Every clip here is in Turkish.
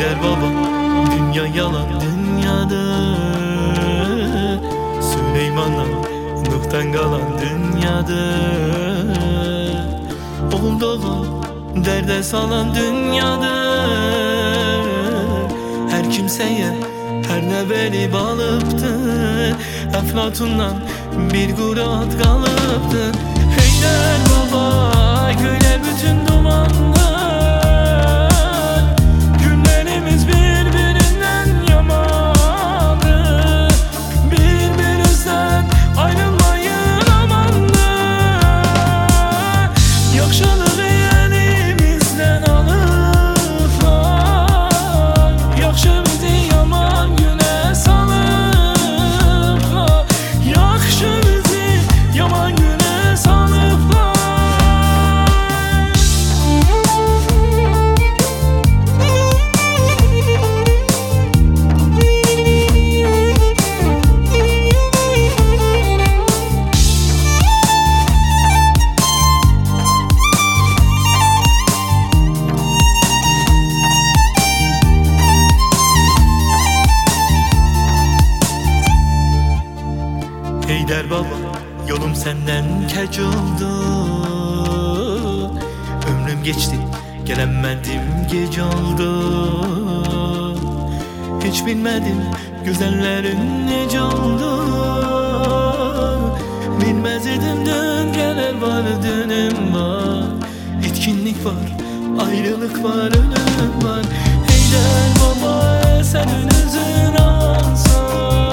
der baba, dünya yalan dünyadır. Süleyman'la Nuh'tan kalan dünyadır. Oldu derde salan dünyadır. Her kimseye her ne verip alıptı. Eflatundan bir kurat kalıptı. Hey der baba, güler bütün dumanlar. Günlerimiz birbirinden yamandı. Birbirimizden ayrılmayın amandı. Yakşılığı elimizden alıplar. Yakşı bizi yaman güne salıplar. Yakşı bizi yaman güne salıplar. Hey der baba, yolum senden keç oldu. Ömrüm geçti, gelemedim gece oldu. Hiç bilmedim güzellerin nece oldu. Bilmez idim dün gelir var dünüm var. İtkinlik var, ayrılık var, ölüm var. Hey der baba, sen önünüzün alsan.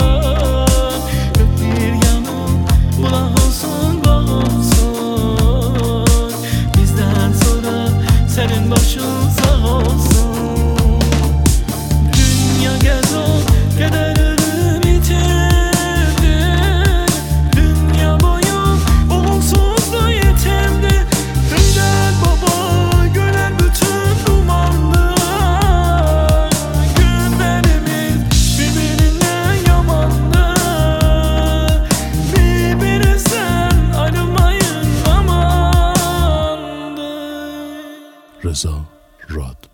Senin başın sağ olsun. Dünya gezon keder ölüm yitirdi. Dünya boyu umutsuzluğu yetimdi. Hüller baba, gören bütün dumanlar. Günlerimiz birbirinden yamandı. Birbirinizden ayrılmayın amandı. Rıza Rad.